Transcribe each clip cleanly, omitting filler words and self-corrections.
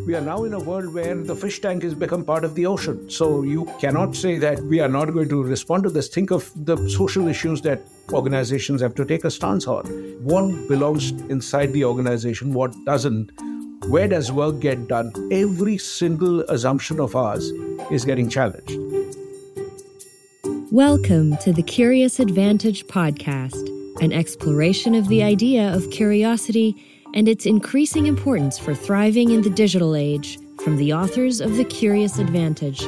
We are now in a world where the fish tank has become part of the ocean. So you cannot say that we are not going to respond to this. Think of the social issues that organizations have to take a stance on. What belongs inside the organization, what doesn't? Where does work get done? Every single assumption of ours is getting challenged. Welcome to the Curious Advantage podcast, an exploration of the idea of curiosity and its increasing importance for thriving in the digital age, from the authors of The Curious Advantage.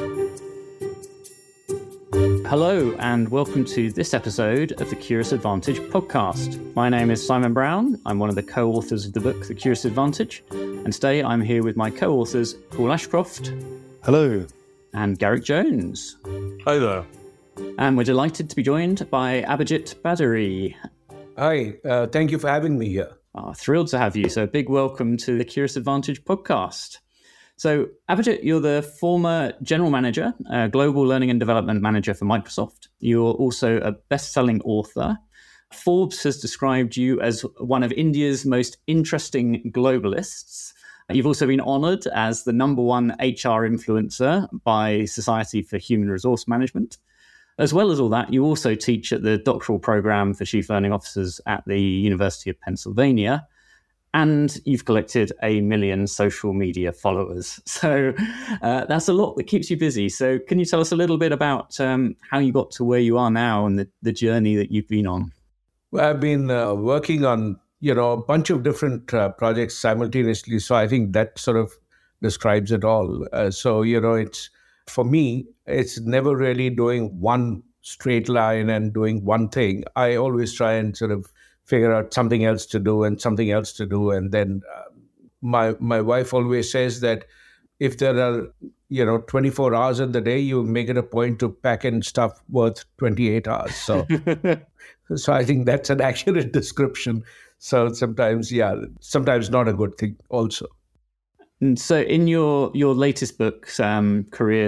Hello, and welcome to this episode of the Curious Advantage podcast. My name is Simon Brown. I'm one of the co-authors of the book, The Curious Advantage. And today I'm here with my co-authors, Paul Ashcroft. Hello. And Garrick Jones. Hi there. And we're delighted to be joined by Abhijit Baduri. Hi, thank you for having me here. Thrilled to have you. So a big welcome to the Curious Advantage podcast. So Abhijit, you're the former general manager, global learning and development manager for Microsoft. You're also a best-selling author. Forbes has described you as one of India's most interesting globalists. You've also been honoured as the #1 HR influencer by Society for Human Resource Management. As well as all that, you also teach at the doctoral program for chief learning officers at the University of Pennsylvania, and you've collected 1 million social media followers. So that's a lot that keeps you busy. So can you tell us a little bit about how you got to where you are now and the journey that you've been on? Well, I've been working on, a bunch of different projects simultaneously. So I think that sort of describes it all. It's, for me, it's never really doing one straight line and doing one thing. I always try and sort of figure out something else to do and something else to do. And then my wife always says that if there are, 24 hours in the day, you make it a point to pack in stuff worth 28 hours. So, so I think that's an accurate description. So sometimes not a good thing also. And so in your latest book, Career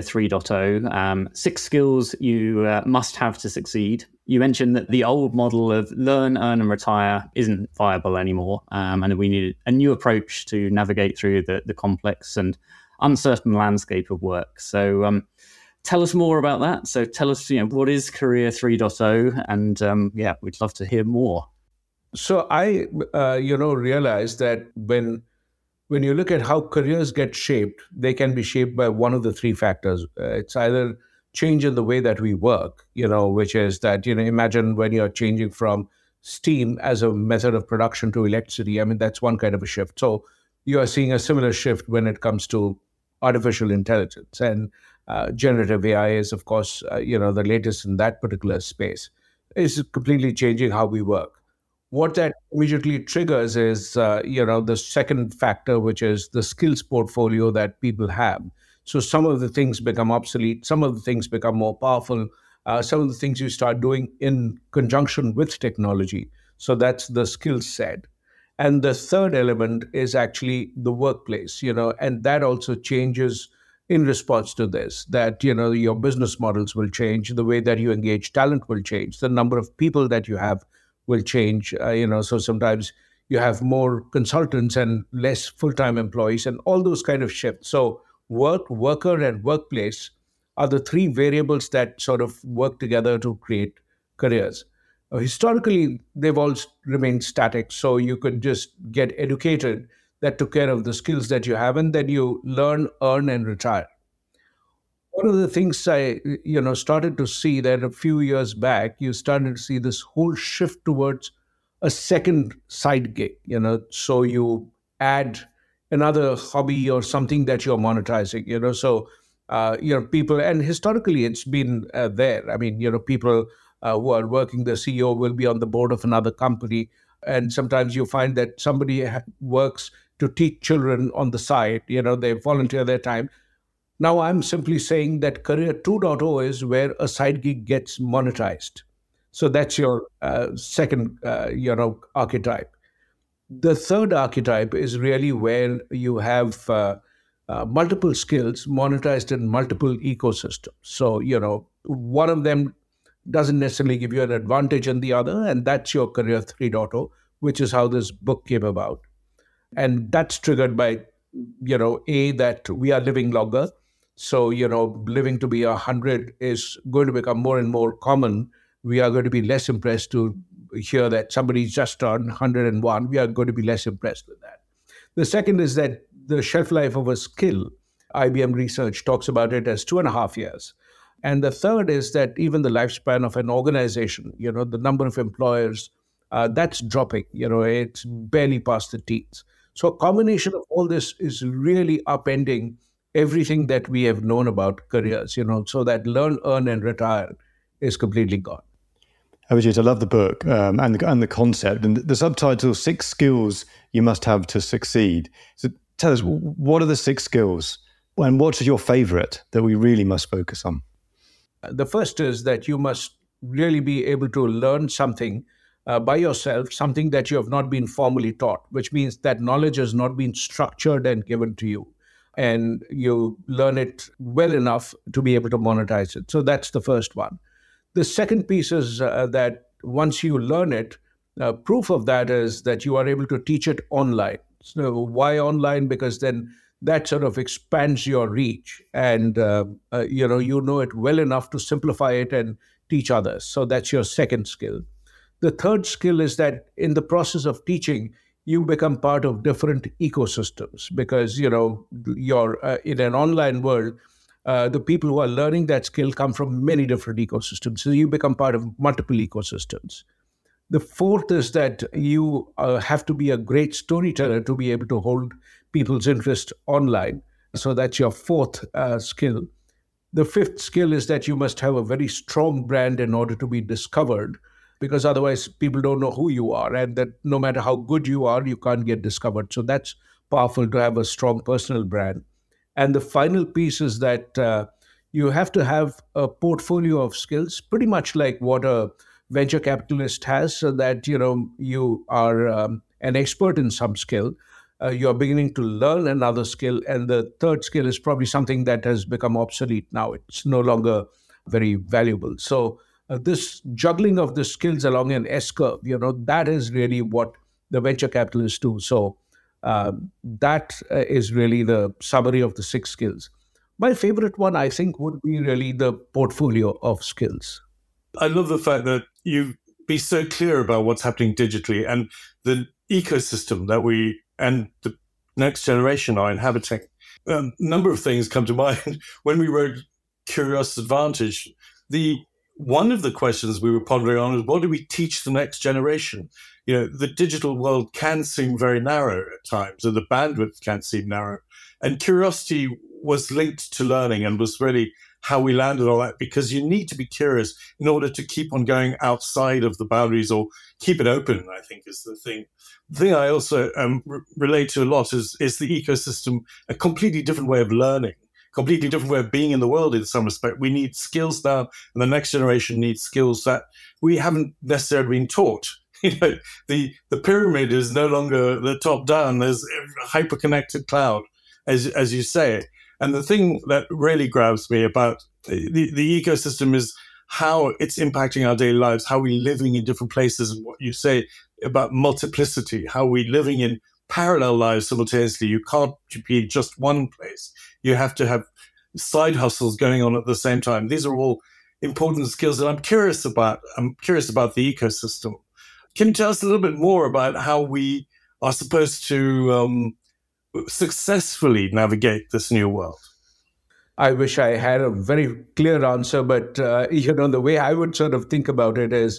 3.0, 6 skills you must have to succeed, you mentioned that the old model of learn, earn and retire isn't viable anymore. And we need a new approach to navigate through the complex and uncertain landscape of work. So tell us more about that. So tell us, what is Career 3.0? And we'd love to hear more. So I, realized that when you look at how careers get shaped, they can be shaped by one of the 3 factors. It's either change in the way that we work, which is that, imagine when you're changing from steam as a method of production to electricity. I mean, that's one kind of a shift. So you are seeing a similar shift when it comes to artificial intelligence. And generative AI is, of course, the latest in that particular space. It's completely changing how we work. What that immediately triggers is, the second factor, which is the skills portfolio that people have. So some of the things become obsolete, some of the things become more powerful, some of the things you start doing in conjunction with technology. So that's the skill set. And the third element is actually the workplace, and that also changes in response to this, that, your business models will change, the way that you engage talent will change, the number of people that you have will change, so sometimes you have more consultants and less full-time employees and all those kind of shifts. So work, worker, and workplace are the 3 variables that sort of work together to create careers. Historically, they've all remained static. So you could just get educated that took care of the skills that you have, and then you learn, earn, and retire. One of the things I, started to see that a few years back, you started to see this whole shift towards a second side gig, so you add another hobby or something that you're monetizing, so, people, and historically it's been there. I mean, people who are working, the CEO will be on the board of another company. And sometimes you find that somebody works to teach children on the side, they volunteer their time. Now, I'm simply saying that Career 2.0 is where a side gig gets monetized. So that's your second, archetype. The third archetype is really where you have multiple skills monetized in multiple ecosystems. So, one of them doesn't necessarily give you an advantage in the other, and that's your Career 3.0, which is how this book came about. And that's triggered by that we are living longer. So, living to be 100 is going to become more and more common. We are going to be less impressed to hear that somebody's just turned 101. We are going to be less impressed with that. The second is that the shelf life of a skill, IBM research talks about it as 2.5 years. And the third is that even the lifespan of an organization, the number of employers, that's dropping. It's barely past the teens. So a combination of all this is really upending everything that we have known about careers, so that learn, earn, and retire is completely gone. Abhijit, I love the book and the concept. And the subtitle, 6 Skills You Must Have to Succeed. So tell us, what are the 6 skills? And what's your favorite that we really must focus on? The first is that you must really be able to learn something by yourself, something that you have not been formally taught, which means that knowledge has not been structured and given to you. And you learn it well enough to be able to monetize it. So that's the first one. The second piece is that once you learn it, proof of that is that you are able to teach it online. So why online? Because then that sort of expands your reach, and you know it well enough to simplify it and teach others. So that's your second skill. The third skill is that in the process of teaching, you become part of different ecosystems, because you're in an online world. The people who are learning that skill come from many different ecosystems. So you become part of multiple ecosystems. The fourth is that you have to be a great storyteller to be able to hold people's interest online. So that's your fourth skill. The fifth skill is that you must have a very strong brand in order to be discovered, because otherwise people don't know who you are, and that no matter how good you are, you can't get discovered. So that's powerful to have a strong personal brand. And the final piece is that you have to have a portfolio of skills, pretty much like what a venture capitalist has, so that you are an expert in some skill. You're beginning to learn another skill, and the third skill is probably something that has become obsolete now. It's no longer very valuable. So this juggling of the skills along an S curve, that is really what the venture capitalists do. So that is really the summary of the 6 skills. My favorite one, I think, would be really the portfolio of skills. I love the fact that you be so clear about what's happening digitally and the ecosystem that we and the next generation are inhabiting. A number of things come to mind. When we wrote Curious Advantage, one of the questions we were pondering on is, what do we teach the next generation? The digital world can seem very narrow at times, and the bandwidth can seem narrow. And curiosity was linked to learning and was really how we landed on that, because you need to be curious in order to keep on going outside of the boundaries or keep it open, I think, is the thing. The thing I also relate to a lot is the ecosystem, a completely different way of learning, completely different way of being in the world in some respect. We need skills now, and the next generation needs skills that we haven't necessarily been taught. The pyramid is no longer the top down. There's a hyper-connected cloud, as you say. And the thing that really grabs me about the ecosystem is how it's impacting our daily lives, how we're living in different places, and what you say about multiplicity, how we're living in parallel lives simultaneously. You can't be just one place. You have to have side hustles going on at the same time. These are all important skills that I'm curious about. I'm curious about the ecosystem. Can you tell us a little bit more about how we are supposed to successfully navigate this new world? I wish I had a very clear answer, but the way I would sort of think about it is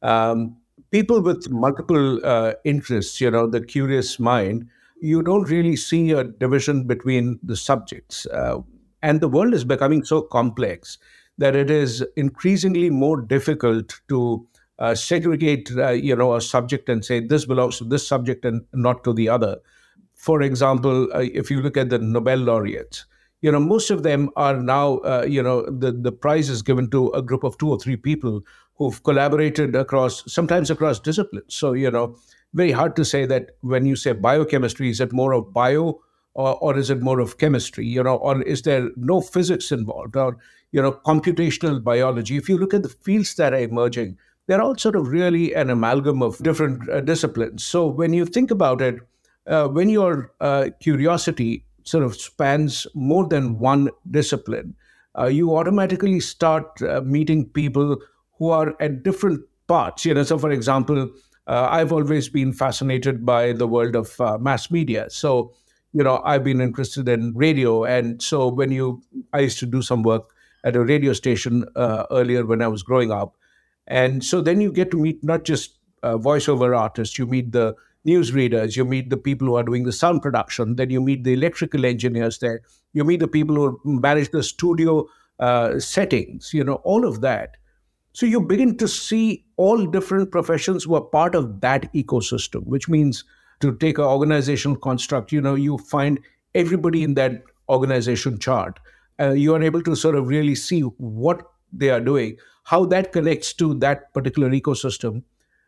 people with multiple interests, the curious mind, you don't really see a division between the subjects. And the world is becoming so complex that it is increasingly more difficult to segregate, a subject and say this belongs to this subject and not to the other. For example, if you look at the Nobel laureates, most of them are now, the prize is given to a group of 2 or 3 people who've collaborated sometimes across disciplines. So, very hard to say that when you say biochemistry, is it more of bio or is it more of chemistry, or is there no physics involved, or, computational biology? If you look at the fields that are emerging, they're all sort of really an amalgam of different disciplines. So when you think about it, when your curiosity sort of spans more than one discipline, you automatically start meeting people who are at different parts. So for example, I've always been fascinated by the world of mass media. So, I've been interested in radio. And so I used to do some work at a radio station earlier when I was growing up. And so then you get to meet not just voiceover artists, you meet the newsreaders, you meet the people who are doing the sound production, then you meet the electrical engineers there, you meet the people who manage the studio settings, all of that. So you begin to see all different professions who are part of that ecosystem, which means to take an organizational construct, you find everybody in that organization chart. You are able to sort of really see what they are doing, how that connects to that particular ecosystem.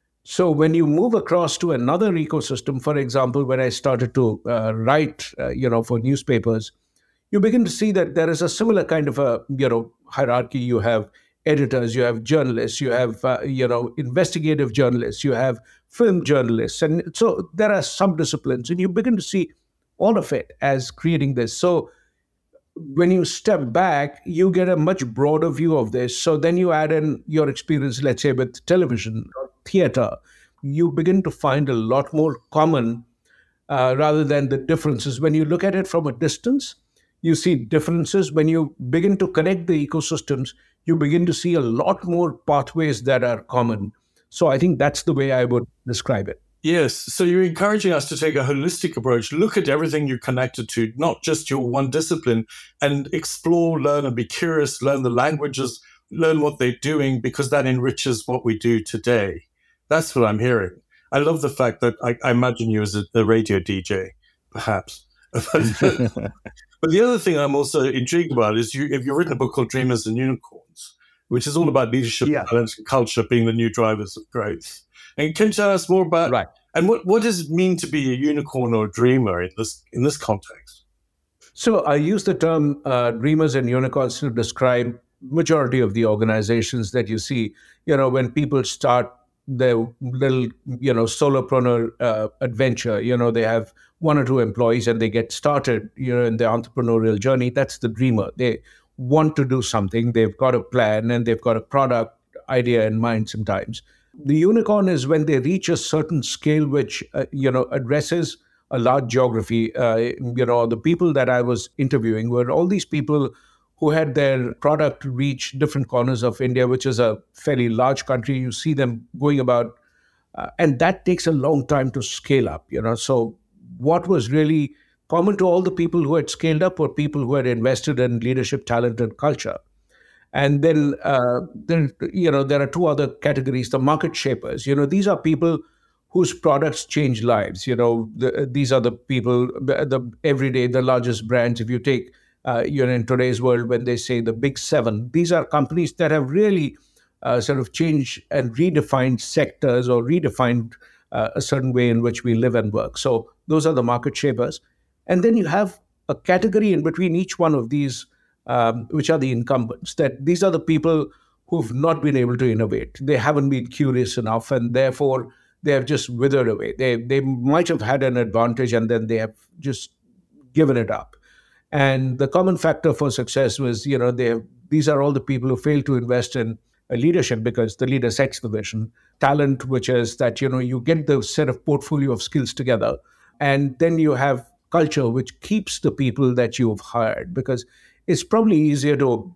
So when you move across to another ecosystem, for example, when I started to write, for newspapers, you begin to see that there is a similar kind of a, hierarchy. You have editors, you have journalists, you have, investigative journalists, you have film journalists. And so there are sub-disciplines, and you begin to see all of it as creating this. So when you step back, you get a much broader view of this. So then you add in your experience, let's say, with television or theater, you begin to find a lot more common rather than the differences. When you look at it from a distance, you see differences. When you begin to connect the ecosystems, you begin to see a lot more pathways that are common. So I think that's the way I would describe it. Yes. So you're encouraging us to take a holistic approach, look at everything you're connected to, not just your one discipline, and explore, learn, and be curious, learn the languages, learn what they're doing, because that enriches what we do today. That's what I'm hearing. I love the fact that I imagine you as a radio DJ, perhaps. But the other thing I'm also intrigued about is you've written a book called Dreamers and Unicorns, which is all about leadership, talent, and culture being the new drivers of growth. And can you tell us more about and what does it mean to be a unicorn or a dreamer in this context? So I use the term dreamers and unicorns to describe majority of the organizations that you see. When people start their little, solopreneur adventure, they have one or two employees and they get started, in their entrepreneurial journey. That's the dreamer. They want to do something. They've got a plan and they've got a product idea in mind sometimes. The unicorn is when they reach a certain scale which, addresses a large geography. The people that I was interviewing were all these people who had their product reach different corners of India, which is a fairly large country. You see them going about, and that takes a long time to scale up. So what was really common to all the people who had scaled up were people who had invested in leadership, talent, and culture. And then, there are two other categories, the market shapers. These are people whose products change lives. These are the people, the everyday, the largest brands. If you take, in today's world, when they say the big seven, these are companies that have really sort of changed and redefined sectors or redefined a certain way in which we live and work. So those are the market shapers. And then you have a category in between each one of these, which are the incumbents, that these are the people who've not been able to innovate. They haven't been curious enough, and therefore they have just withered away. They might have had an advantage, and then they have just given it up. And the common factor for success was, these are all the people who fail to invest in leadership, because the leader sets the vision. Talent, which is that, you get the set of portfolio of skills together. And then you have culture, which keeps the people that you've hired, because it's probably easier to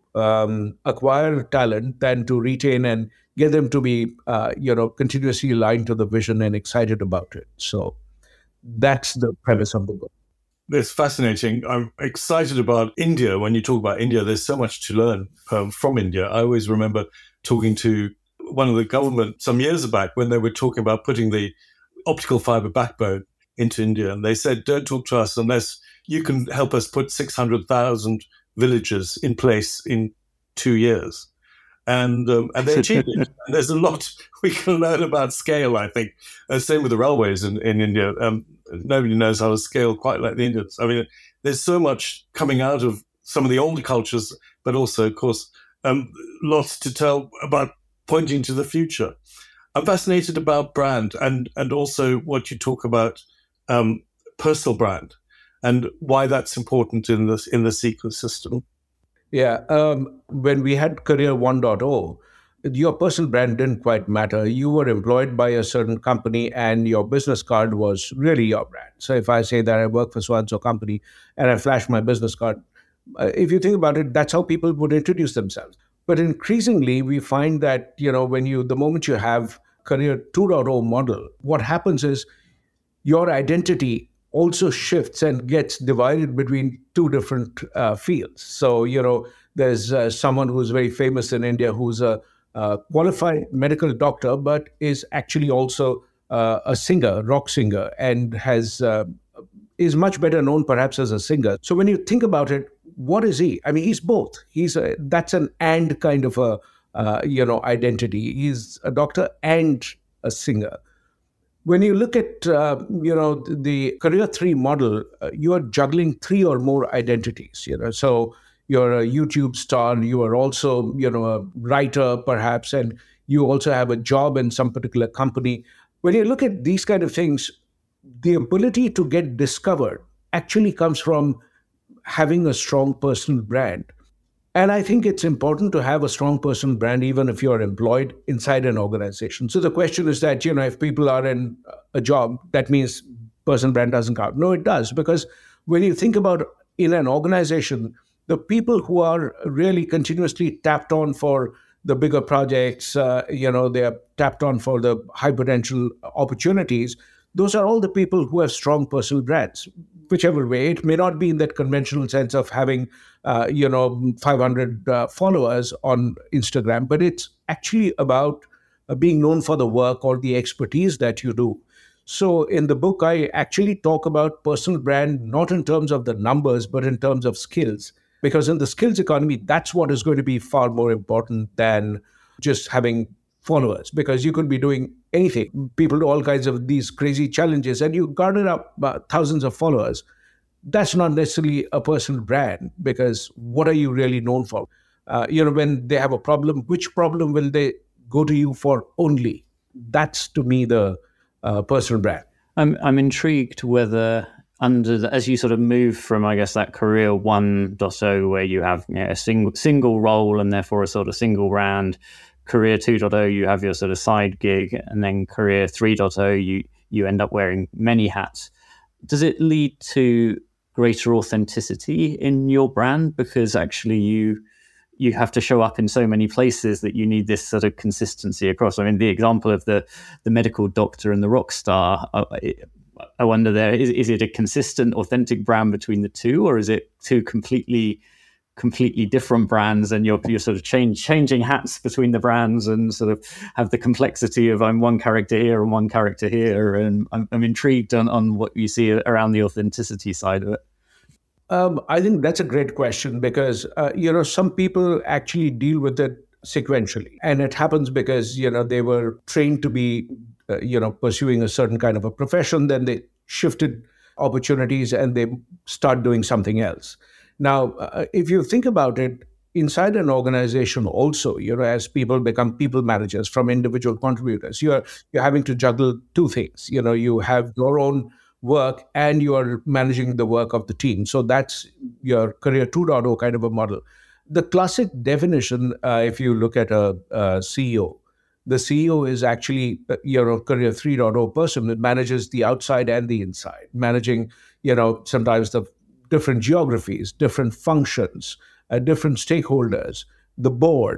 acquire talent than to retain and get them to be, continuously aligned to the vision and excited about it. So that's the premise of the book. It's fascinating. I'm excited about India. When you talk about India, there's so much to learn from India. I always remember talking to one of the government some years back when they were talking about putting the optical fiber backbone into India. And they said, don't talk to us unless you can help us put 600,000 villages in place in 2 years. And they achieved it. And there's a lot we can learn about scale, I think. Same with the railways in India. Nobody knows how to scale quite like the Indians. I mean, there's so much coming out of some of the older cultures, but also, of course, lots to tell about pointing to the future. I'm fascinated about brand and also what you talk about personal brand and why that's important in this ecosystem. Yeah. When we had Career 1.0, your personal brand didn't quite matter. You were employed by a certain company and your business card was really your brand. So if I say that I work for so-and-so company and I flash my business card, if you think about it, that's how people would introduce themselves. But increasingly, we find that, the moment you have Career 2.0 model, what happens is your identity also shifts and gets divided between two different fields. So, there's someone who's very famous in India who's a qualified medical doctor, but is actually also a singer, rock singer, and is much better known perhaps as a singer. So when you think about it, what is he? I mean, he's both. That's an and kind of a identity. He's a doctor and a singer. When you look at the Career 3 model, you are juggling three or more identities. So you're a YouTube star, you are also a writer perhaps, and you also have a job in some particular company. When you look at these kind of things, the ability to get discovered actually comes from having a strong personal brand. And I think it's important to have a strong personal brand, even if you're employed inside an organization. So the question is that, if people are in a job, that means personal brand doesn't count. No, it does. Because when you think about in an organization, the people who are really continuously tapped on for the bigger projects, they are tapped on for the high potential opportunities. Those are all the people who have strong personal brands. Whichever way, it may not be in that conventional sense of having, 500 followers on Instagram, but it's actually about being known for the work or the expertise that you do. So in the book, I actually talk about personal brand, not in terms of the numbers, but in terms of skills. Because in the skills economy, that's what is going to be far more important than just having followers, because you could be doing anything. People do all kinds of these crazy challenges and you garner up thousands of followers. That's not necessarily a personal brand, because what are you really known for? When they have a problem, which problem will they go to you for only? That's to me the personal brand. I'm intrigued whether as you sort of move from, I guess, that Career 1.0 where you have a single role and therefore a sort of single brand, Career 2.0, you have your sort of side gig, and then Career 3.0, you end up wearing many hats. Does it lead to greater authenticity in your brand? Because actually you have to show up in so many places that you need this sort of consistency across. I mean, the example of the medical doctor and the rock star, I wonder there, is it a consistent, authentic brand between the two, or is it two completely different brands, and you're sort of changing hats between the brands and sort of have the complexity of I'm one character here and one character here? And I'm intrigued on what you see around the authenticity side of it. I think that's a great question, because some people actually deal with it sequentially, and it happens because they were trained to be pursuing a certain kind of a profession, then they shifted opportunities and they start doing something else. Now, if you think about it, inside an organization also, as people become people managers from individual contributors, you're having to juggle two things. You have your own work and you are managing the work of the team. So that's your Career 2.0 kind of a model. The classic definition, if you look at a CEO, the CEO is actually Career 3.0 person that manages the outside and the inside, managing, sometimes the different geographies, different functions, different stakeholders, the board,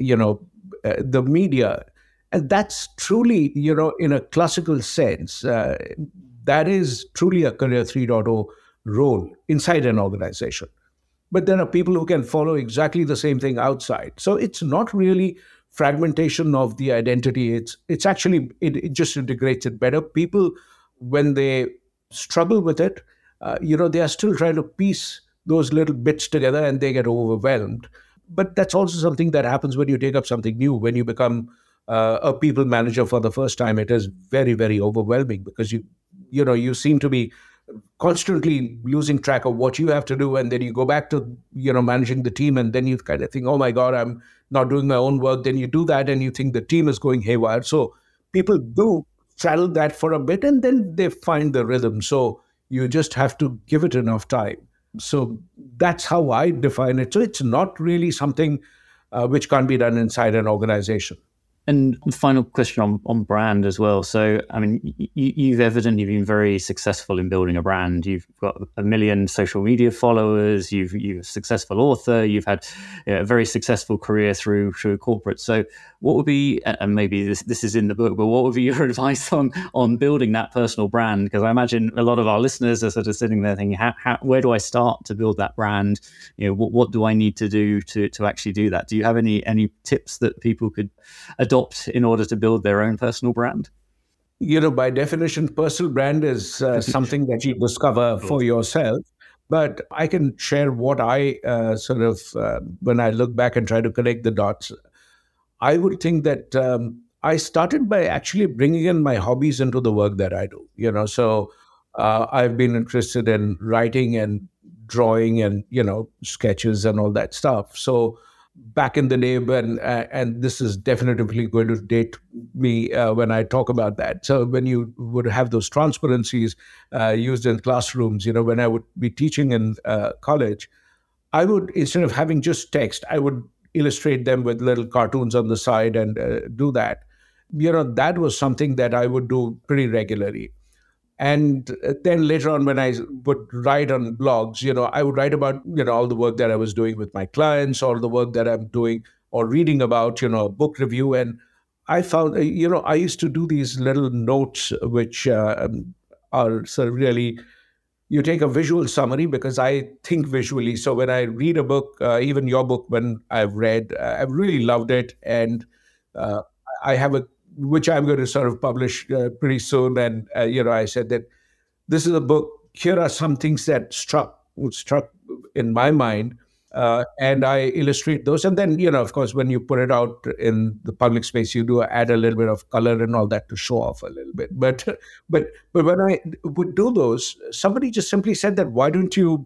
the media. And that's truly, in a classical sense, that is truly a Career 3.0 role inside an organization. But there are people who can follow exactly the same thing outside. So it's not really fragmentation of the identity. It's actually, it just integrates it better. People, when they struggle with it, they are still trying to piece those little bits together and they get overwhelmed. But that's also something that happens when you take up something new. When you become a people manager for the first time, it is very, very overwhelming, because you seem to be constantly losing track of what you have to do. And then you go back to, managing the team, and then you kind of think, oh my God, I'm not doing my own work. Then you do that and you think the team is going haywire. So people do straddle that for a bit and then they find the rhythm. So You just have to give it enough time. So that's how I define it. So it's not really something which can't be done inside an organization. And final question on brand as well. So, I mean, you've evidently been very successful in building a brand. You've got 1 million social media followers. You're a successful author. You've had a very successful career through corporate. So, what would be, and maybe this is in the book, but what would be your advice on building that personal brand? Because I imagine a lot of our listeners are sort of sitting there thinking, where do I start to build that brand? What do I need to do to actually do that? Do you have any tips that people could adopt in order to build their own personal brand? By definition, personal brand is something that you discover for yourself. But I can share what I when I look back and try to connect the dots, I would think that I started by actually bringing in my hobbies into the work that I do. So I've been interested in writing and drawing and, sketches and all that stuff. So back in the day when, and this is definitively going to date me when I talk about that. So when you would have those transparencies used in classrooms, when I would be teaching in college, I would, instead of having just text, I would illustrate them with little cartoons on the side and do that. That was something that I would do pretty regularly. And then later on, when I would write on blogs, I would write about, all the work that I was doing with my clients, or the work that I'm doing or reading about, a book review. And I found, I used to do these little notes, which are sort of really, you take a visual summary because I think visually. So when I read a book, even your book, when I've read, I've really loved it. And I have which I'm going to sort of publish pretty soon. And, I said that this is a book. Here are some things that struck in my mind. And I illustrate those. And then, of course, when you put it out in the public space, you do add a little bit of color and all that to show off a little bit. But when I would do those, somebody just simply said that, why don't you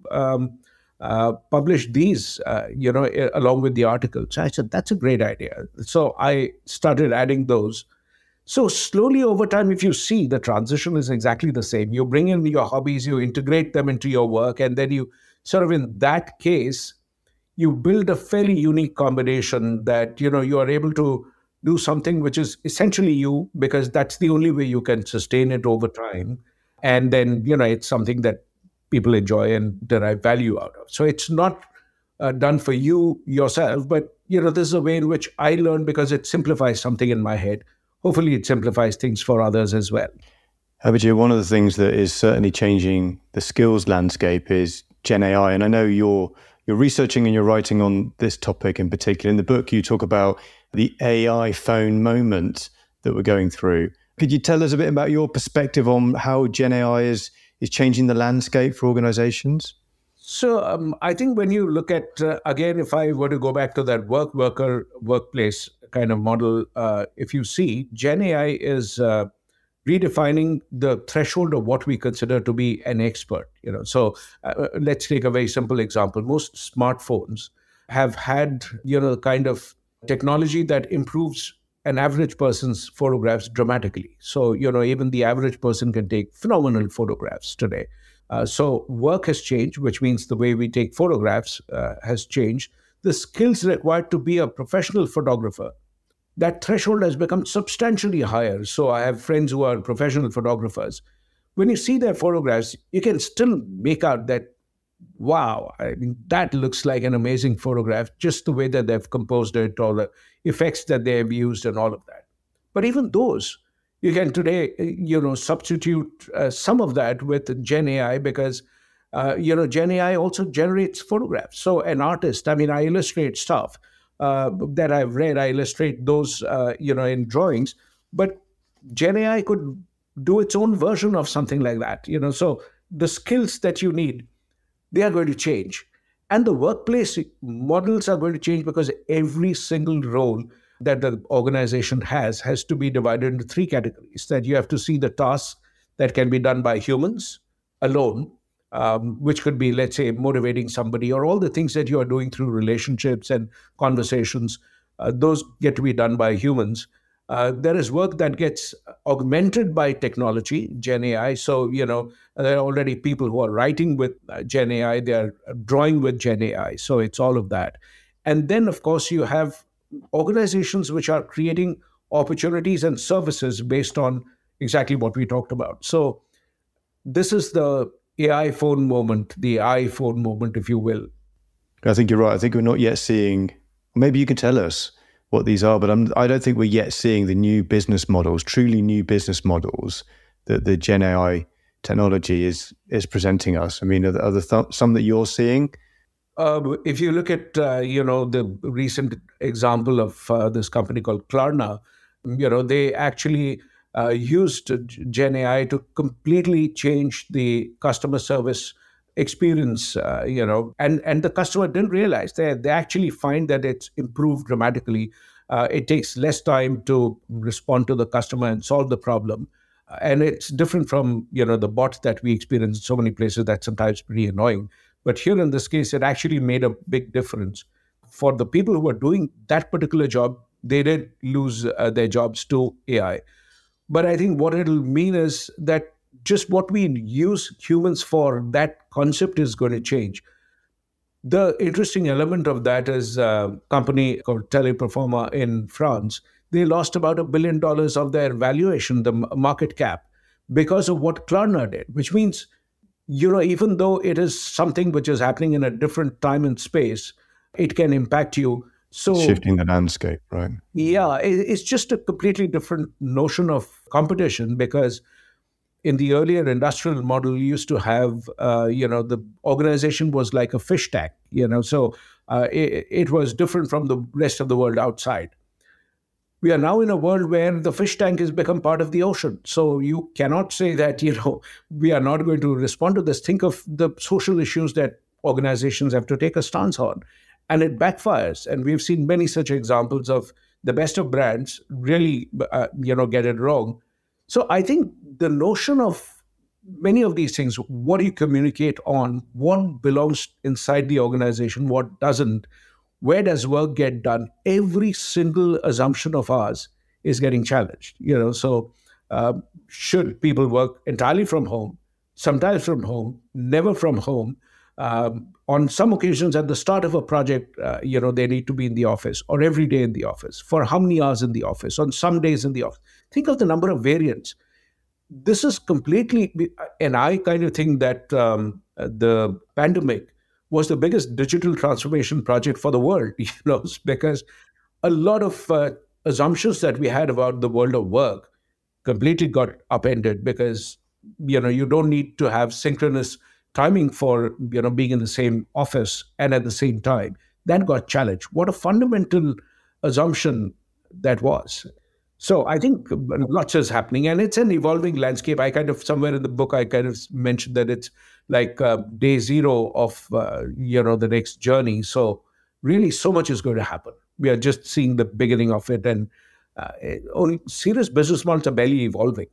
publish these, along with the article? So I said, that's a great idea. So I started adding those. So slowly over time, if you see, the transition is exactly the same. You bring in your hobbies, you integrate them into your work, and then you sort of, in that case, you build a fairly unique combination that, you are able to do something which is essentially you, because that's the only way you can sustain it over time. And then, it's something that people enjoy and derive value out of. So it's not done for you yourself, but, this is a way in which I learn, because it simplifies something in my head. Hopefully it simplifies things for others as well. Abhijit, one of the things that is certainly changing the skills landscape is Gen AI. And I know you're researching and you're writing on this topic in particular. In the book, you talk about the AI phone moment that we're going through. Could you tell us a bit about your perspective on how Gen AI is changing the landscape for organizations? So I think when you look at, again, if I were to go back to that workplace kind of model, if you see, Gen AI is redefining the threshold of what we consider to be an expert. So let's take a very simple example. Most smartphones have had, kind of technology that improves an average person's photographs dramatically. So, even the average person can take phenomenal photographs today. So work has changed, which means the way we take photographs has changed. The skills required to be a professional photographer, that threshold has become substantially higher. So I have friends who are professional photographers. When you see their photographs, you can still make out that, wow, I mean, that looks like an amazing photograph, just the way that they've composed it, or the effects that they have used and all of that. But even those, you can today, substitute some of that with Gen AI, because, Gen AI also generates photographs. So an artist, I illustrate stuff that I've read, I illustrate those, in drawings, but Gen AI could do its own version of something like that, So the skills that you need, they are going to change. And the workplace models are going to change, because every single role that the organization has to be divided into three categories. That you have to see the tasks that can be done by humans alone, which could be, let's say, motivating somebody, or all the things that you are doing through relationships and conversations. Those get to be done by humans. There is work that gets augmented by technology, Gen AI. So, there are already people who are writing with Gen AI, they are drawing with Gen AI. So it's all of that. And then, of course, you have organizations which are creating opportunities and services based on exactly what we talked about. So this is the AI phone moment, the iPhone moment, if you will. I think you're right. I think we're not yet seeing, maybe you can tell us what these are, but I don't think we're yet seeing the new business models, truly new business models that the Gen AI technology is presenting us. I mean, are there some that you're seeing? If you look at, the recent example of this company called Klarna, they actually used Gen AI to completely change the customer service experience, and the customer didn't realize. They actually find that it's improved dramatically. It takes less time to respond to the customer and solve the problem. And it's different from, the bots that we experience in so many places that's sometimes pretty annoying. But here in this case, it actually made a big difference. For the people who were doing that particular job, they did lose their jobs to AI. But I think what it'll mean is that just what we use humans for, that concept is going to change. The interesting element of that is a company called Teleperforma in France. They lost about $1 billion of their valuation, the market cap, because of what Klarna did, which means, even though it is something which is happening in a different time and space, it can impact you. So shifting the landscape, right? Yeah, it's just a completely different notion of competition, because in the earlier industrial model, you used to have, the organization was like a fish tank, so it was different from the rest of the world outside. We are now in a world where the fish tank has become part of the ocean. So you cannot say that, we are not going to respond to this. Think of the social issues that organizations have to take a stance on. And it backfires. And we've seen many such examples of the best of brands really, get it wrong. So I think the notion of many of these things, what do you communicate on, what belongs inside the organization, what doesn't, where does work get done, every single assumption of ours is getting challenged. So should people work entirely from home, sometimes from home, never from home? On some occasions at the start of a project, they need to be in the office, or every day in the office. For how many hours in the office? On some days in the office. Think of the number of variants. This is completely, and I kind of think that the pandemic was the biggest digital transformation project for the world, because a lot of assumptions that we had about the world of work completely got upended, because, you don't need to have synchronous timing for, being in the same office and at the same time. That got challenged. What a fundamental assumption that was. So I think lots is happening, and it's an evolving landscape. I kind of, somewhere in the book, I kind of mentioned that it's like day zero of, the next journey. So really so much is going to happen. We are just seeing the beginning of it, and only serious business models are barely evolving.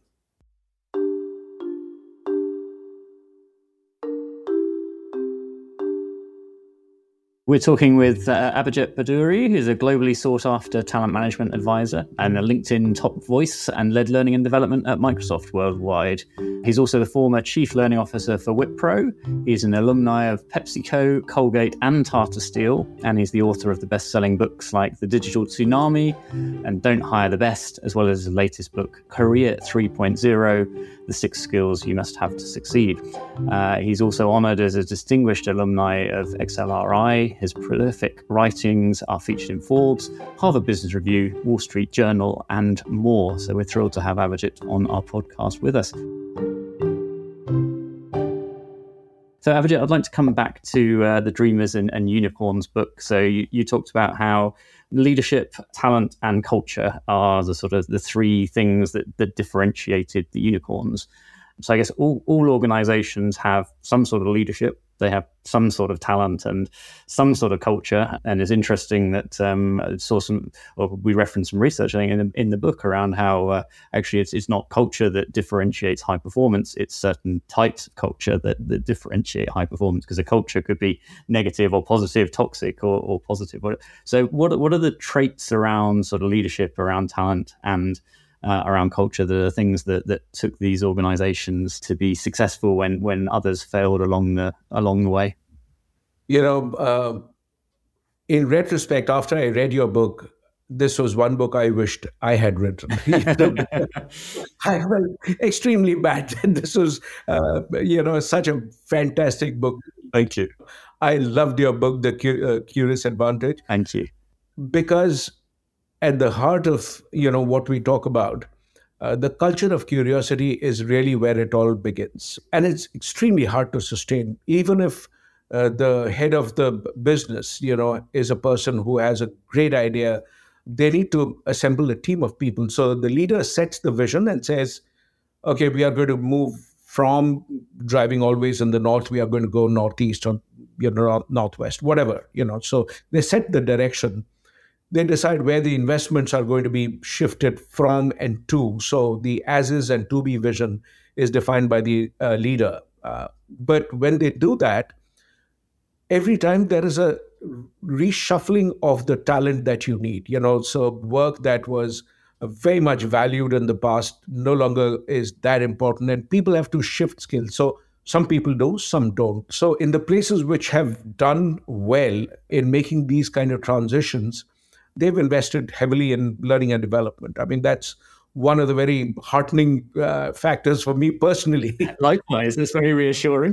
We're talking with Abhijit Bhaduri, who's a globally sought-after talent management advisor and a LinkedIn top voice, and led learning and development at Microsoft worldwide. He's also the former chief learning officer for Wipro. He's an alumni of PepsiCo, Colgate, and Tata Steel, and he's the author of the best-selling books like The Digital Tsunami and Don't Hire the Best, as well as his latest book, Career 3.0, The 6 Skills You Must Have to Succeed. He's also honored as a distinguished alumni of XLRI. His prolific writings are featured in Forbes, Harvard Business Review, Wall Street Journal, and more. So we're thrilled to have Abhijit on our podcast with us. So Abhijit, I'd like to come back to the Dreamers and Unicorns book. So you talked about how leadership, talent, and culture are the sort of the three things that differentiated the unicorns. So I guess all organizations have some sort of leadership, They have some sort of talent and some sort of culture. And it's interesting that we referenced some research, I think, in the book around how actually it's not culture that differentiates high performance. It's certain types of culture that differentiate high performance, because a culture could be negative or positive, toxic or positive. So what are the traits around sort of leadership, around talent, and around culture that are things that took these organizations to be successful when others failed along the way? In retrospect, after I read your book, this was one book I wished I had written. I felt extremely bad. This was, such a fantastic book. Thank you. I loved your book, The Curious Advantage. Thank you. Because at the heart of what we talk about, the culture of curiosity is really where it all begins, and it's extremely hard to sustain. Even if the head of the business, is a person who has a great idea, they need to assemble a team of people. So the leader sets the vision and says, "Okay, we are going to move from driving always in the north. We are going to go northeast or northwest, whatever. So they set the direction." They decide where the investments are going to be shifted from and to. So the as-is and to-be vision is defined by the leader. But when they do that, every time there is a reshuffling of the talent that you need. So work that was very much valued in the past no longer is that important, and people have to shift skills. So some people do, some don't. So in the places which have done well in making these kind of transitions, they've invested heavily in learning and development. I mean, that's one of the very heartening factors for me personally. Likewise, it's very reassuring.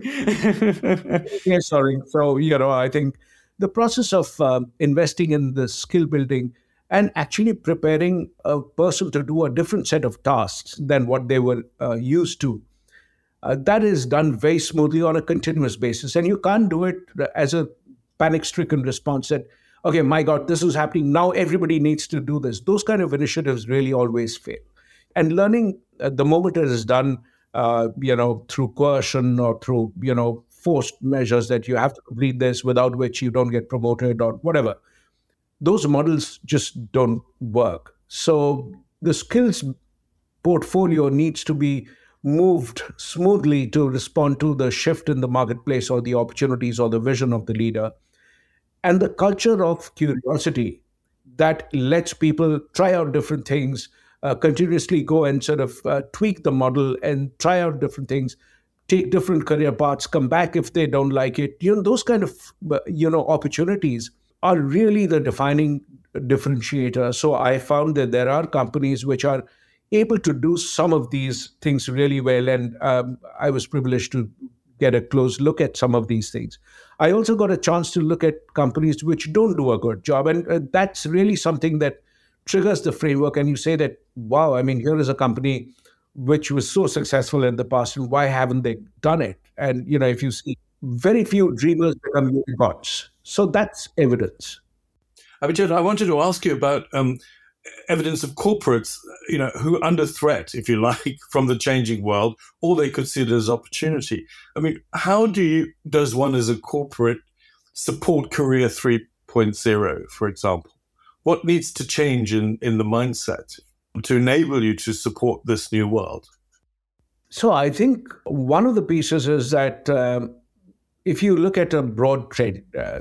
Reassuring. So, I think the process of investing in the skill building and actually preparing a person to do a different set of tasks than what they were used to, that is done very smoothly on a continuous basis. And you can't do it as a panic-stricken response that, okay, my God, this is happening. Now everybody needs to do this. Those kind of initiatives really always fail. And learning, the moment it is done, through coercion or through, forced measures that you have to complete this, without which you don't get promoted or whatever, those models just don't work. So the skills portfolio needs to be moved smoothly to respond to the shift in the marketplace or the opportunities or the vision of the leader. And the culture of curiosity that lets people try out different things, continuously go and sort of tweak the model and try out different things, take different career paths, come back if they don't like it. Those kind of, opportunities are really the defining differentiator. So I found that there are companies which are able to do some of these things really well. And I was privileged to get a close look at some of these things. I also got a chance to look at companies which don't do a good job. And that's really something that triggers the framework. And you say that, wow, I mean, here is a company which was so successful in the past, and why haven't they done it? And, if you see, very few dreamers become unicorns. So that's evidence. Abhijit, I wanted to ask you about evidence of corporates, who are under threat, if you like, from the changing world, or they consider as opportunity. I mean, how does one as a corporate support Career 3.0, for example? What needs to change in the mindset to enable you to support this new world? So I think one of the pieces is that if you look at a broad trend,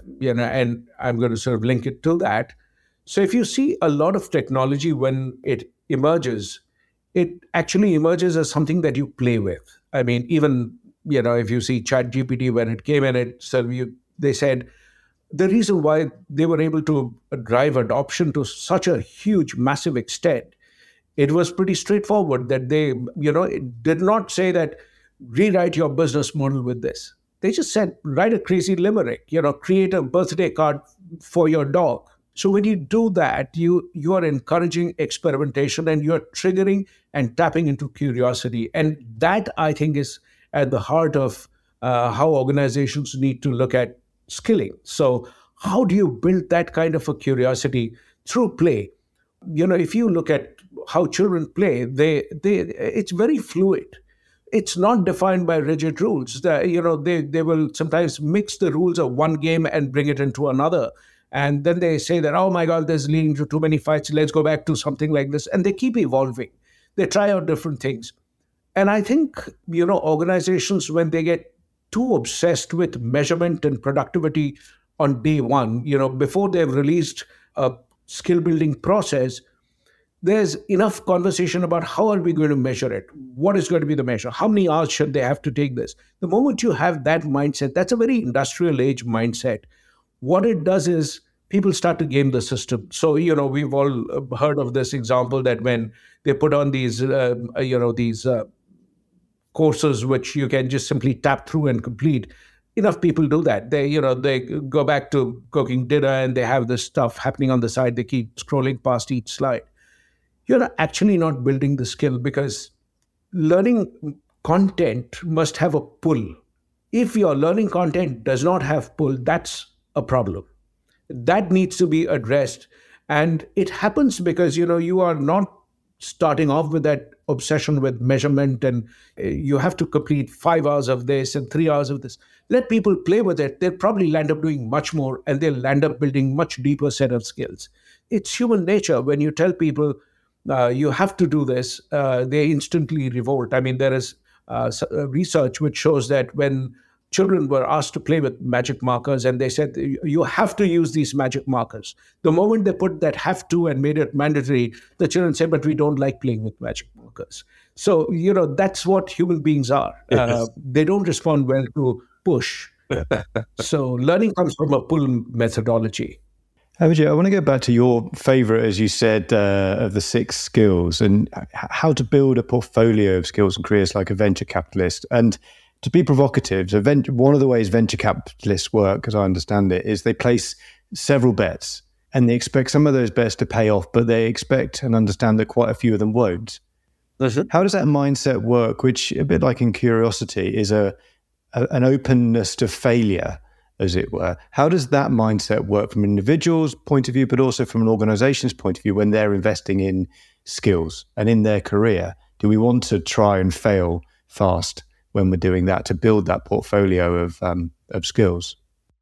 and I'm going to sort of link it to that. So if you see a lot of technology, when it emerges, it actually emerges as something that you play with. I mean, even, if you see ChatGPT, when it came in, they said the reason why they were able to drive adoption to such a huge, massive extent, it was pretty straightforward that they, it did not say that rewrite your business model with this. They just said, write a crazy limerick, create a birthday card for your dog. So when you do that, you are encouraging experimentation, and you're triggering and tapping into curiosity. And that, I think, is at the heart of how organizations need to look at skilling. So how do you build that kind of a curiosity through play? If you look at how children play, it's very fluid. it's not defined by rigid rules. They will sometimes mix the rules of one game and bring it into another. And then they say that, oh my God, there's leading to too many fights. Let's go back to something like this. And they keep evolving. They try out different things. And I think, organizations, when they get too obsessed with measurement and productivity on day one, before they've released a skill building process, there's enough conversation about how are we going to measure it? What is going to be the measure? How many hours should they have to take this? The moment you have that mindset, that's a very industrial age mindset. What it does is people start to game the system. So, we've all heard of this example that when they put on these courses which you can just simply tap through and complete, enough people do that. They go back to cooking dinner and they have this stuff happening on the side. They keep scrolling past each slide. You're actually not building the skill, because learning content must have a pull. If your learning content does not have pull, that's a problem. That needs to be addressed. And it happens because, you are not starting off with that obsession with measurement and you have to complete 5 hours of this and 3 hours of this. Let people play with it. They'll probably land up doing much more and they'll end up building much deeper set of skills. It's human nature. When you tell people you have to do this, they instantly revolt. I mean, there is research which shows that when children were asked to play with magic markers and they said, you have to use these magic markers. The moment they put that have to and made it mandatory, the children said, but we don't like playing with magic markers. So, that's what human beings are. Yes. They don't respond well to push. So learning comes from a pull methodology. Abhijit, I want to go back to your favorite, as you said, of the 6 skills and how to build a portfolio of skills and careers like a venture capitalist. And to be provocative, so one of the ways venture capitalists work, as I understand it, is they place several bets and they expect some of those bets to pay off, but they expect and understand that quite a few of them won't. How does that mindset work, which, a bit like in Curiosity, is an openness to failure, as it were? How does that mindset work from an individual's point of view, but also from an organization's point of view when they're investing in skills and in their career? Do we want to try and fail fast when we're doing that to build that portfolio of skills?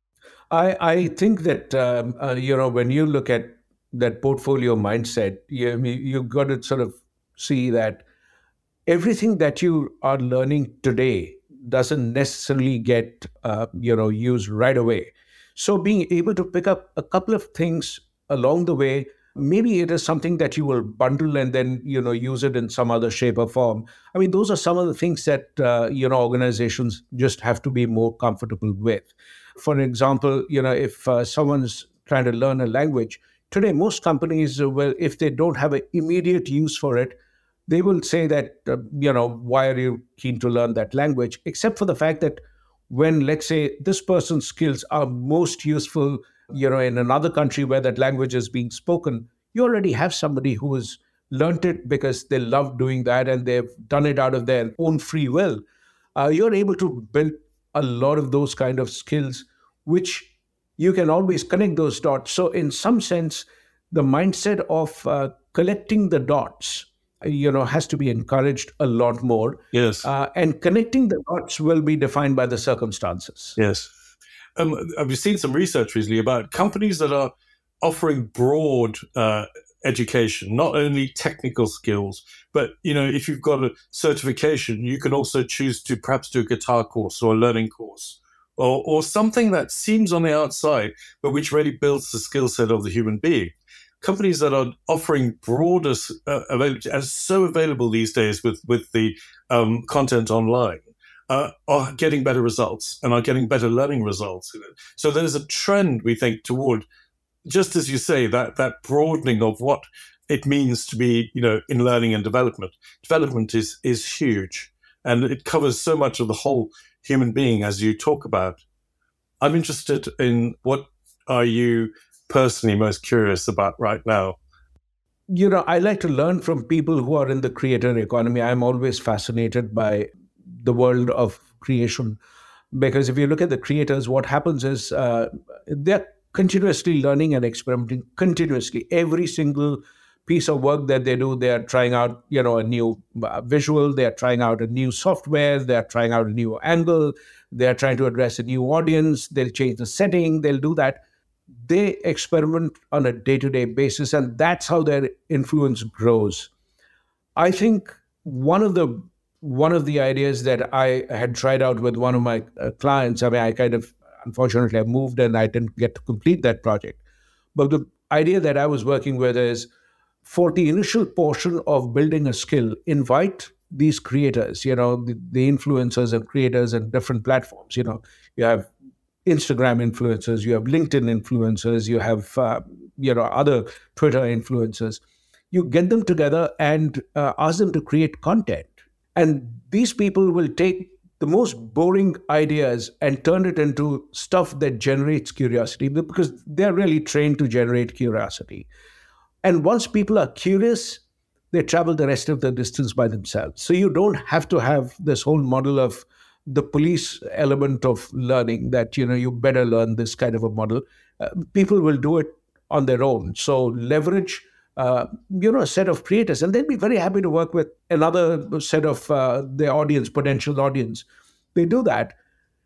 I think that, when you look at that portfolio mindset, you've got to sort of see that everything that you are learning today doesn't necessarily get used right away. So being able to pick up a couple of things along the way, maybe it is something that you will bundle and then use it in some other shape or form. I mean, those are some of the things that organizations just have to be more comfortable with. For example, if someone's trying to learn a language today, most companies, if they don't have an immediate use for it, they will say that, why are you keen to learn that language? Except for the fact that when, let's say, this person's skills are most useful, in another country where that language is being spoken, you already have somebody who has learned it because they love doing that and they've done it out of their own free will. You're able to build a lot of those kind of skills, which you can always connect those dots. So in some sense, the mindset of collecting the dots has to be encouraged a lot more. Yes. And connecting the dots will be defined by the circumstances. Yes. I've seen some research recently about companies that are offering broad education, not only technical skills, but, if you've got a certification, you can also choose to perhaps do a guitar course or a learning course or something that seems on the outside, but which really builds the skill set of the human being. Companies that are offering broader availability, as so available these days with the content online, are getting better results and are getting better learning results. So there's a trend, we think, toward, just as you say, that broadening of what it means to be, in learning and development. Development is huge, and it covers so much of the whole human being, as you talk about. I'm interested in what are you personally most curious about right now? I like to learn from people who are in the creator economy. I'm always fascinated by the world of creation, because if you look at the creators, what happens is they're continuously learning and experimenting continuously. Every single piece of work that they do, they are trying out, a new visual, they are trying out a new software, they are trying out a new angle, they are trying to address a new audience, they'll change the setting, they'll do that. They experiment on a day-to-day basis, and that's how their influence grows. I think one of the ideas that I had tried out with one of my clients, unfortunately, I moved and I didn't get to complete that project. But the idea that I was working with is, for the initial portion of building a skill, invite these creators, the influencers and creators and different platforms. You have Instagram influencers, you have LinkedIn influencers, you have, other Twitter influencers. You get them together and ask them to create content. And these people will take the most boring ideas and turn it into stuff that generates curiosity, because they're really trained to generate curiosity. And once people are curious, they travel the rest of the distance by themselves. So you don't have to have this whole model of the police element of learning that, you better learn this kind of a model. People will do it on their own. So leverage a set of creators, and they'd be very happy to work with another set of their audience, potential audience. They do that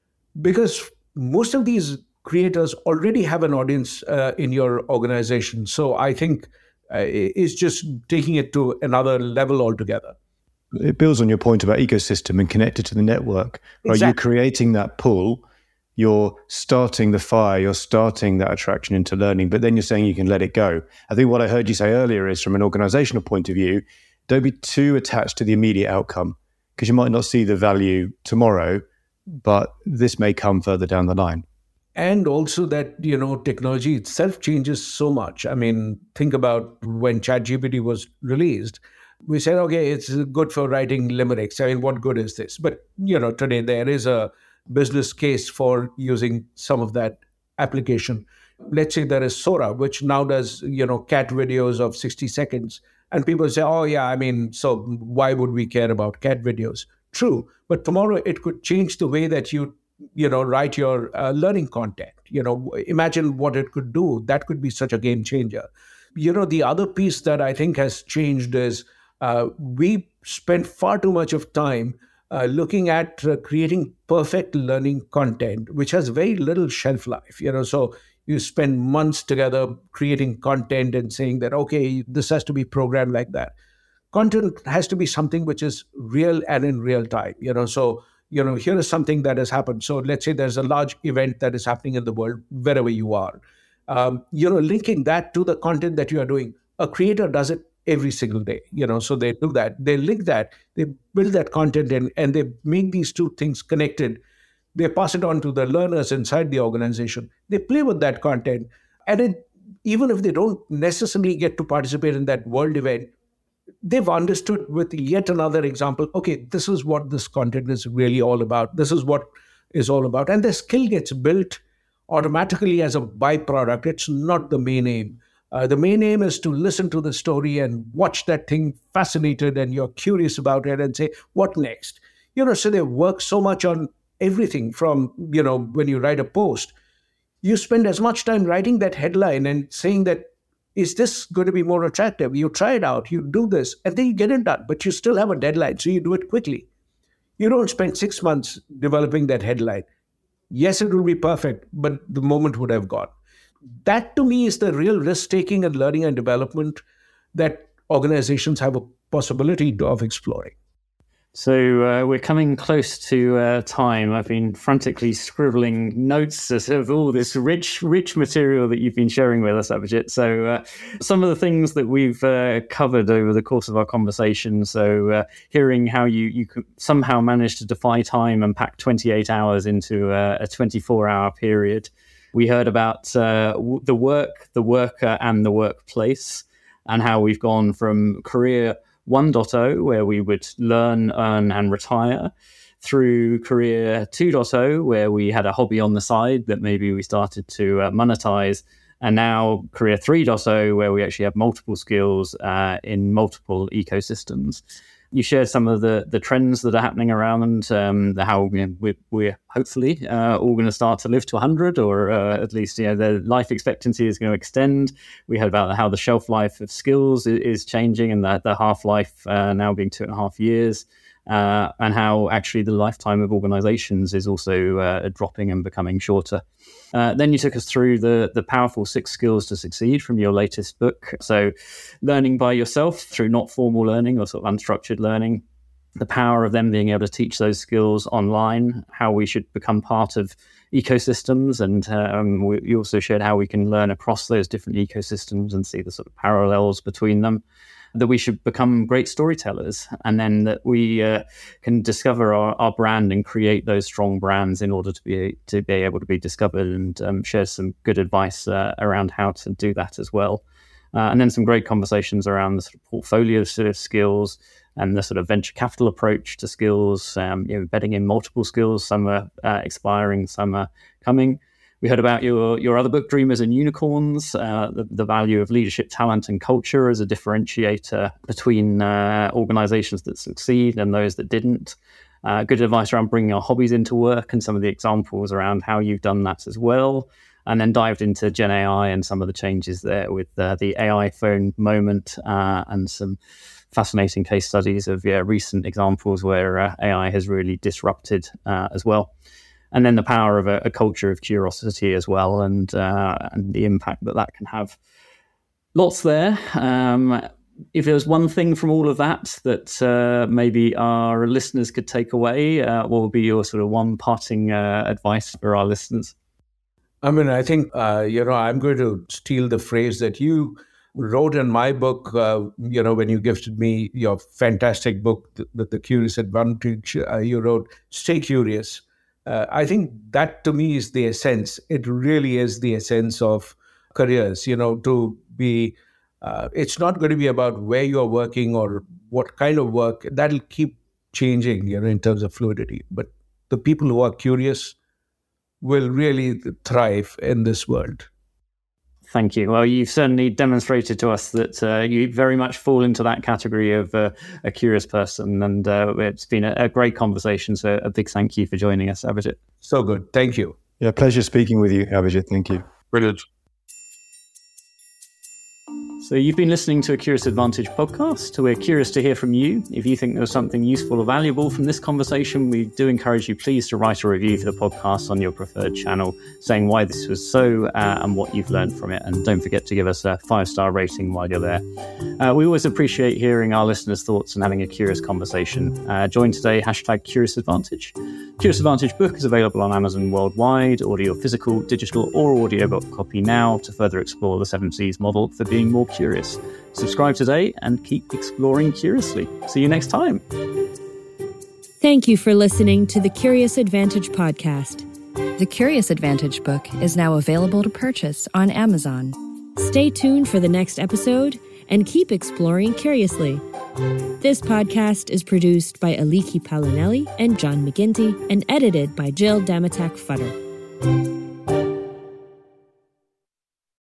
because most of these creators already have an audience in your organization. So I think it's just taking it to another level altogether. It builds on your point about ecosystem and connected to the network. Right? Exactly. You're creating that pull, you're starting the fire, you're starting that attraction into learning, but then you're saying you can let it go. I think what I heard you say earlier is, from an organizational point of view, don't be too attached to the immediate outcome, because you might not see the value tomorrow, but this may come further down the line. And also that, technology itself changes so much. I mean, think about when ChatGPT was released. We said, okay, it's good for writing limericks. I mean, what good is this? But, today there is a business case for using some of that application. Let's say there is Sora, which now does, cat videos of 60 seconds. And people say, oh, yeah, so why would we care about cat videos? True. But tomorrow it could change the way that you write your learning content. Imagine what it could do. That could be such a game changer. The other piece that I think has changed is we spend far too much of time looking at creating perfect learning content, which has very little shelf life. So you spend months together creating content and saying that, okay, this has to be programmed like that. Content has to be something which is real and in real time. So here is something that has happened. So let's say there's a large event that is happening in the world, wherever you are. Linking that to the content that you are doing. A creator does it every single day, so they do that. They link that, they build that content in, and they make these two things connected. They pass it on to the learners inside the organization. They play with that content. And even if they don't necessarily get to participate in that world event, they've understood with yet another example, okay, this is what this content is really all about. This is what is all about. And the skill gets built automatically as a byproduct. It's not the main aim. The main aim is to listen to the story and watch that thing fascinated, and you're curious about it and say, what next? So they work so much on everything from, when you write a post, you spend as much time writing that headline and saying that, is this going to be more attractive? You try it out, you do this, and then you get it done, but you still have a deadline, so you do it quickly. You don't spend 6 months developing that headline. Yes, it will be perfect, but the moment would have gone. That, to me, is the real risk-taking and learning and development that organizations have a possibility of exploring. So we're coming close to time. I've been frantically scribbling notes of all this rich material that you've been sharing with us, Abhijit. So some of the things that we've covered over the course of our conversation. So hearing how you could somehow manage to defy time and pack 28 hours into a 24-hour period. We heard about the work, the worker, and the workplace, and how we've gone from career 1.0, where we would learn, earn, and retire, through career 2.0, where we had a hobby on the side that maybe we started to monetize, and now career 3.0, where we actually have multiple skills in multiple ecosystems. You shared some of the trends that are happening around, how we're hopefully all going to start to live to 100, or at least the life expectancy is going to extend. We heard about how the shelf life of skills is changing, and the half-life now being 2.5 years, and how actually the lifetime of organizations is also dropping and becoming shorter. Then you took us through the powerful 6 skills to succeed from your latest book. So learning by yourself through not formal learning or sort of unstructured learning, the power of them being able to teach those skills online, how we should become part of ecosystems, and you also shared how we can learn across those different ecosystems and see the sort of parallels between them, that we should become great storytellers, and then that we can discover our brand and create those strong brands in order to be able to be discovered, and share some good advice around how to do that as well. And then some great conversations around the sort of portfolio sort of skills and the sort of venture capital approach to skills, betting in multiple skills. Some are expiring, some are coming. We heard about your other book, Dreamers and Unicorns, the value of leadership, talent, and culture as a differentiator between organizations that succeed and those that didn't. Good advice around bringing our hobbies into work and some of the examples around how you've done that as well. And then dived into Gen AI and some of the changes there with the AI phone moment, and some fascinating case studies of recent examples where AI has really disrupted as well. And then the power of a culture of curiosity as well, and the impact that can have. Lots there. If there was one thing from all of that maybe our listeners could take away, what would be your sort of one parting advice for our listeners? I mean, I think, I'm going to steal the phrase that you wrote in my book, when you gifted me your fantastic book, The Curious Advantage. You wrote, "Stay curious." I think that to me is the essence. It really is the essence of careers, to be, it's not going to be about where you're working or what kind of work. That'll keep changing, in terms of fluidity. But the people who are curious will really thrive in this world. Thank you. Well, you've certainly demonstrated to us that you very much fall into that category of a curious person. And it's been a great conversation. So a big thank you for joining us, Abhijit. So good. Thank you. Yeah, pleasure speaking with you, Abhijit. Thank you. Brilliant. So you've been listening to a Curious Advantage podcast. We're curious to hear from you. If you think there was something useful or valuable from this conversation, we do encourage you please to write a review for the podcast on your preferred channel, saying why this was so and what you've learned from it. And don't forget to give us a 5-star rating while you're there. We always appreciate hearing our listeners' thoughts and having a curious conversation. Join today, #CuriousAdvantage. Curious Advantage book is available on Amazon worldwide, audio, physical, digital, or audiobook copy now to further explore the 7 C's model for being more curious. Subscribe today and keep exploring curiously. See you next time. Thank you for listening to the Curious Advantage podcast. The Curious Advantage book is now available to purchase on Amazon. Stay tuned for the next episode and keep exploring curiously. This podcast is produced by Aliki Palinelli and John McGinty and edited by Jill Damatak-Futter.